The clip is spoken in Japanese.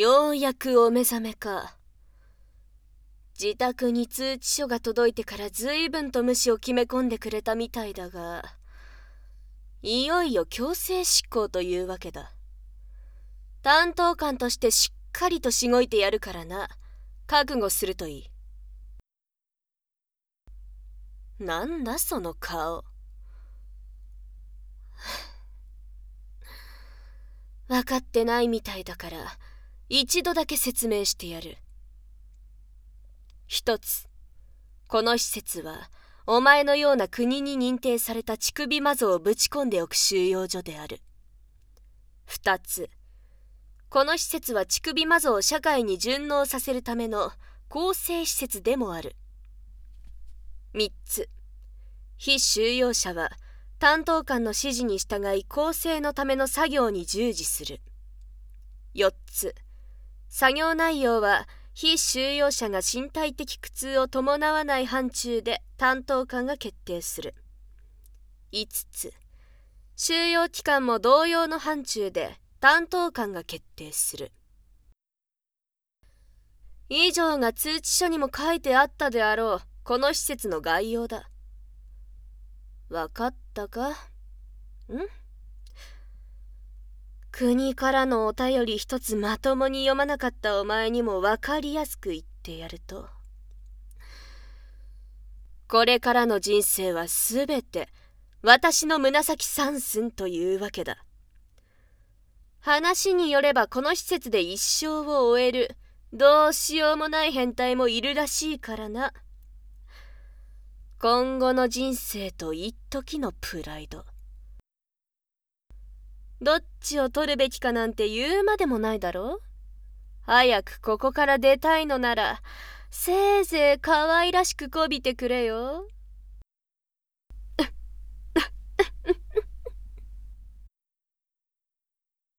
ようやくお目覚めか。自宅に通知書が届いてから随分と無視を決め込んでくれたみたいだが、いよいよ強制執行というわけだ。担当官としてしっかりとしごいてやるからな。覚悟するといい。なんだその顔。分かってないみたいだから一度だけ説明してやる。一つ、この施設はお前のような国に認定された乳首マゾをぶち込んでおく収容所である。二つ、この施設は乳首マゾを社会に順応させるための更生施設でもある。三つ、被収容者は担当官の指示に従い更生のための作業に従事する。四つ、作業内容は被収容者が身体的苦痛を伴わない範疇で担当官が決定する。五つ、収容期間も同様の範疇で担当官が決定する。以上が通知書にも書いてあったであろうこの施設の概要だ。わかったか？国からのお便り一つまともに読まなかったお前にもわかりやすく言ってやると、これからの人生はすべて私の紫三寸というわけだ。話によればこの施設で一生を終えるどうしようもない変態もいるらしいからな。今後の人生と一時のプライド、どっちを取るべきかなんて言うまでもないだろう。早くここから出たいのならせいぜい可愛らしくこびてくれよ。